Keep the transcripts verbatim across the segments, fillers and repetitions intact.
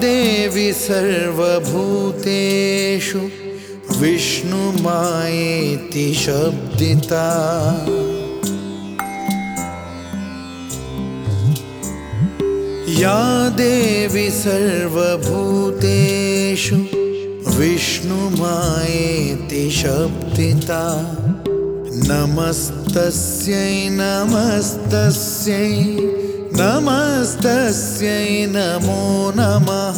देवी सर्वभूतेषु विष्णुमायेति शब्दिता। या देवी सर्वभूतेषु विष्णुमायेति शब्दिता। नमस्तस्यै नमस्तस्यै नमस्तस्यै नमो नमः।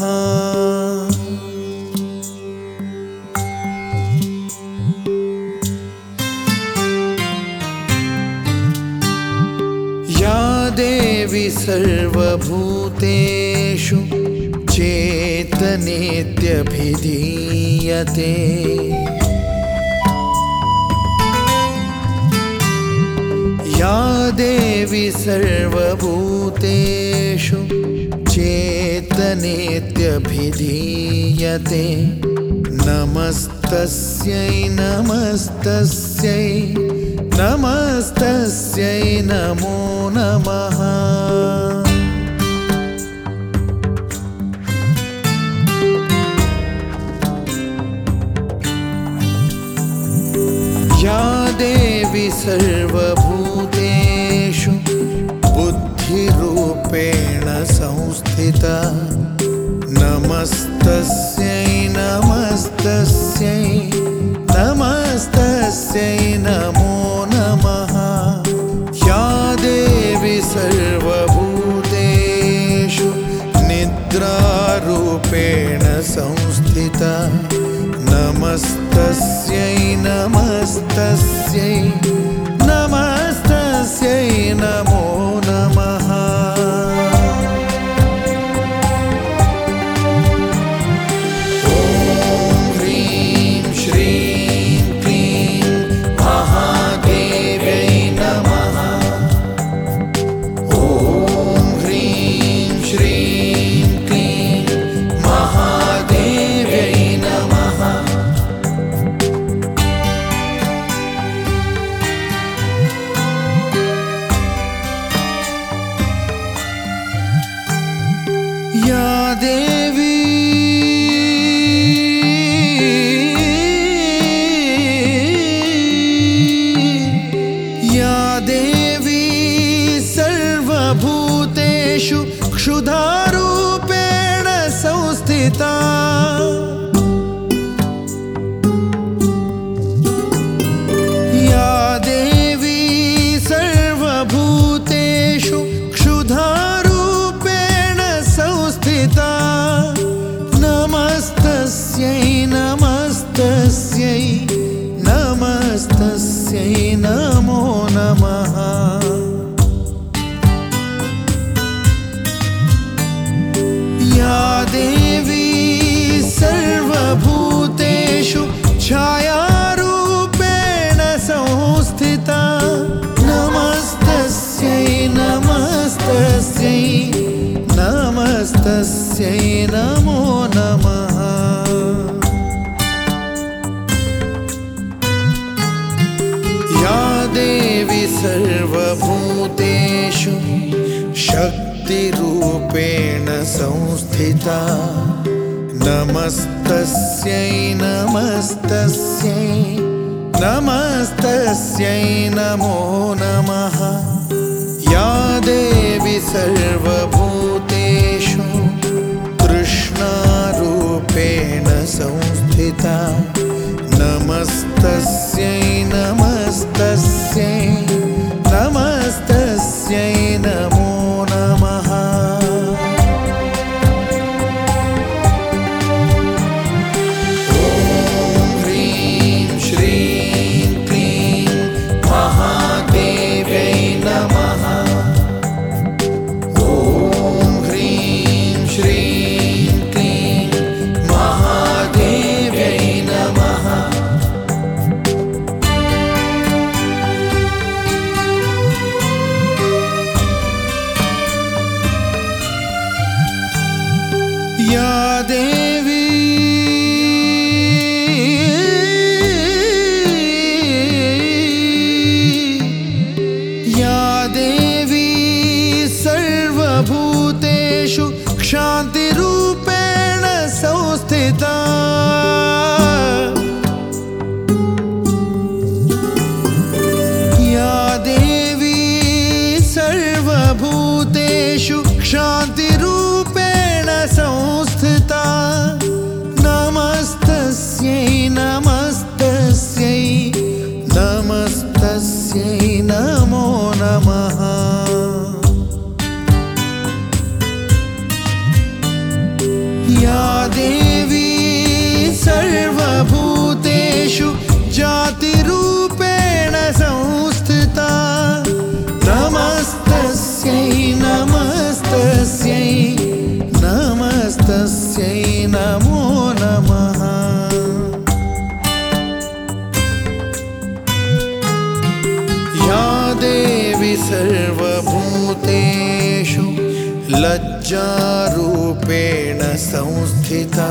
या देवी सर्वभूतेषु चेतनेत्यभिधीयते। या देवी सर्वभूतेषु चेतनेत्यभिधीयते। नमस्तस्यै नमस्तस्यै नमस्तस्यै नमो नमः। या देवी सर्वभूतेषु बुद्धिरूपेण संस्थिता। नमस्तस्यै नमस्तस्यै नमस्तस्यै नमो नमः। या देवी सर्वभूतेषु निद्रारूपेण संस्थिता। नमस्तस्यै नमस्तस्यै नमस्तस्यै नमो नमः। ॐ ह्रीं श्रीं क्लीं महादेव्यै नमः। ॐ ह्रीं श्रीं क्लीं महादेव्यै नमः। या देवी या देवी सर्वभूतेषु क्षुधारूपेण संस्थिता। या देवी सर्वभूतेषु क्षुधारूपेण संस्थिता। नमस्तस्यै नमस्तस्यै नमस्तस्यै नमो नमः। या देवी सर्वभूतेषु छायारूपेण संस्थिता। नमस्तस्यै नमस्तस्यै नमस्तस्यै नमो नमः। या देवी सर्वभूतेषु शक्तिरूपेण संस्थिता। नमस्तस्यै नमस्तस्यै नमस्तस्यै नमो नमः। या देवी सर्वभूतेषु तृष्णारूपेण संस्थिता। नमस्तस्यै नमस्तस्यै नमस्तस्यै नमो नमः। ॐ ह्रीं श्रीं क्लीं महादेव्यै नमः। ॐ ह्रीं श्रीं क्लीं महादेव्यै नमः। नमस्तस्यै नमो नमः। या देवी सर्वभूतेषु लज्जारूपेण संस्थिता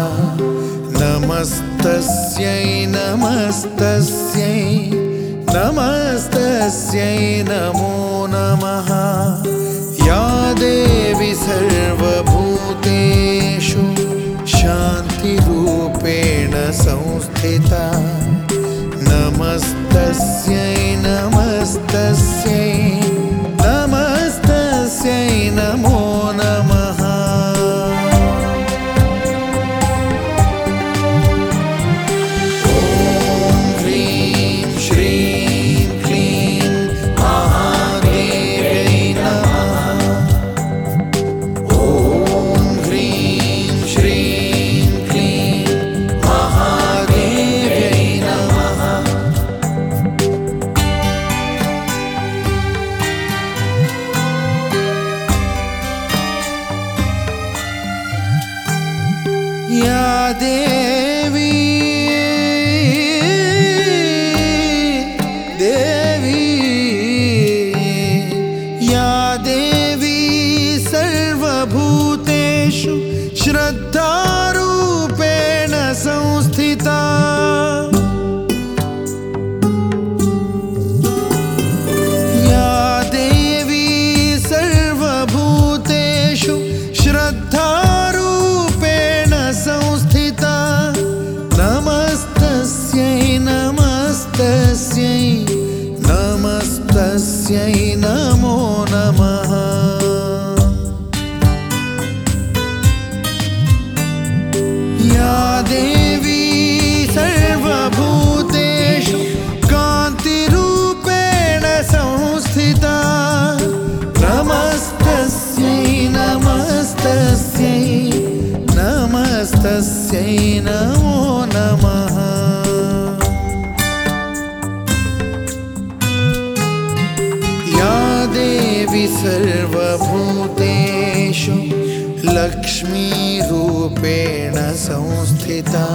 नमस्तस्यै नमस्तस्यै नमस्तस्यै नमो नमः। या देवी सर्वभूतेषु शान्तिरूपेण संस्थिता नमस्तस्यै नमस्तस्यै नमस्तस्यै नमो नमः। या देवी देवी या देवी सर्वभूतेषु श्रद्धारूपेण संस्थिता या देवी सर्वभूतेषु श्रद्धा संस्थिता नमस्तस्यै नमस्तस्यै नमस्तस्यै नमो नमः। या देवी सर्वभूतेषु कान्तिरूपेण संस्थिता नमस्तस्यै नमस्तस्यै नमस्तस्यै नमो नमः। या देवी सर्वभूतेषु लक्ष्मीरूपेण संस्थिता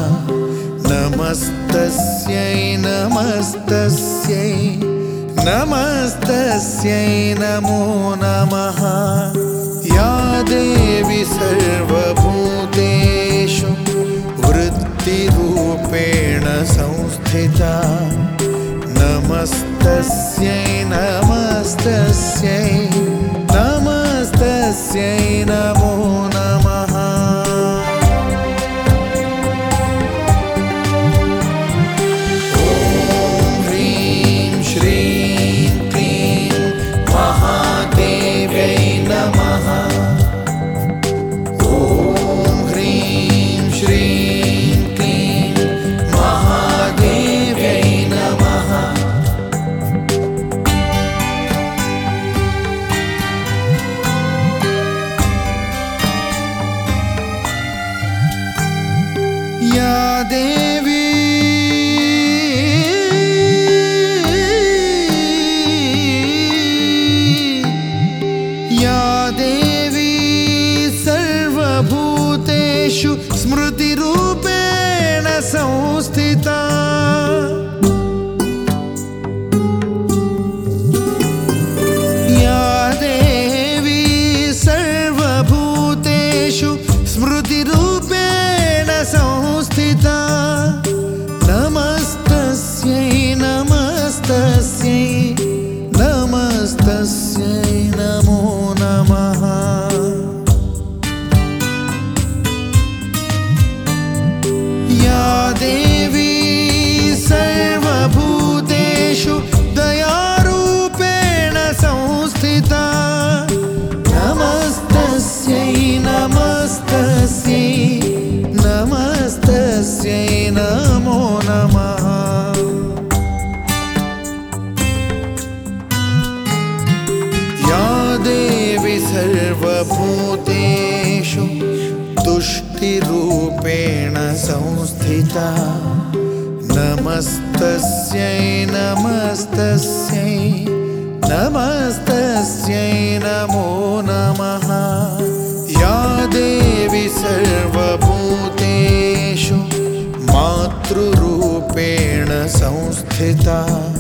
नमस्तस्यै नमस्तस्यै नमस्तस्यै नमो नमः। या देवी सर्वभूतेषु वृत्तिरूपेण संस्थिता नमस्तस्यै नमस्तस्यै नमस्तस्यै नमो नमः। या देवी या देवी सर्वभूतेषु स्मृतिरूपेण संस्थिता या देवी सर्वभूतेषु स्मृतिरूपेण संस्थिता नमस्तस्यै नमस्तस्यै नमस्तस्यै नमो नमः। या देवी सर्वभूतेषु दयारूपेण संस्थिता नमस्तस्यै नमस्तस्यै नमस्तस्यै नमो नमः। या देवी सर्वभूतेषु तुष्टिरूपेण संस्थिता नमस्तस्यै नमस्तस्यै नमस्तस्यै नमो नमः। या देवी सर्व संस्थिता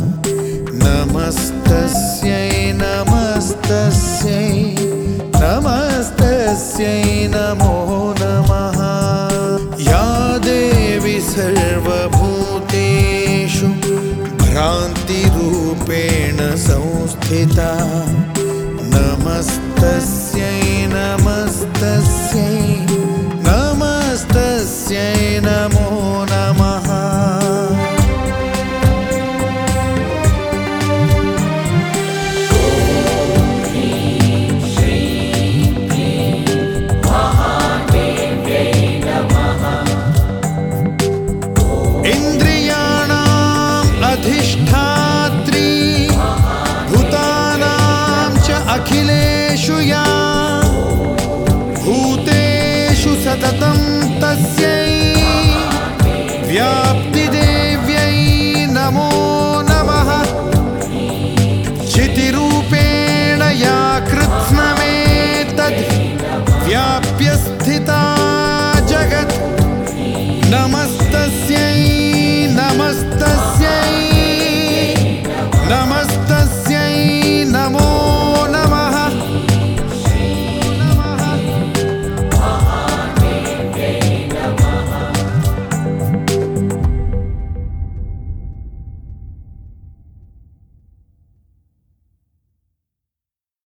नमस्तस्यै नमस्तस्यै नमस्तस्यै नमो नमः। या देवी सर्वभूतेषु भ्रान्तिरूपेण संस्थिता नमस्तस्यै नमस्तस्यै नमस्तस्यै नमो नमः। इन्द्रियाणाम् अधिष्ठात्री भूतानां च अखिलेषु या भूतेषु सततं तस्यै व्याप्तिदेव्यै नमो नमः। चितिरूपेण या कृत्स्नमेतद् व्याप्य स्थिता